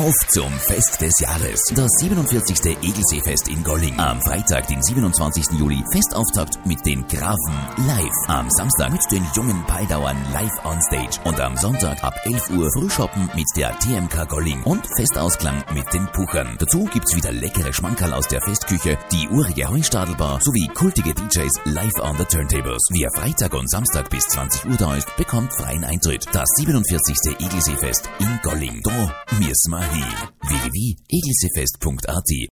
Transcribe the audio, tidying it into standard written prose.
Auf zum Fest des Jahres. Das 47. Egelseefest in Golling. Am Freitag, den 27. Juli, Festauftakt mit den Grafen live. Am Samstag mit den jungen Peidauern live on stage. Und am Sonntag ab 11 Uhr Frühshoppen mit der TMK Golling und Festausklang mit den Puchern. Dazu gibt's wieder leckere Schmankerl aus der Festküche, die urige Heustadelbar sowie kultige DJs live on the turntables. Wer Freitag und Samstag bis 20 Uhr da ist, bekommt freien Eintritt. Das 47. Egelseefest in Golling. Da müssen wir hin. www.egelseefest.at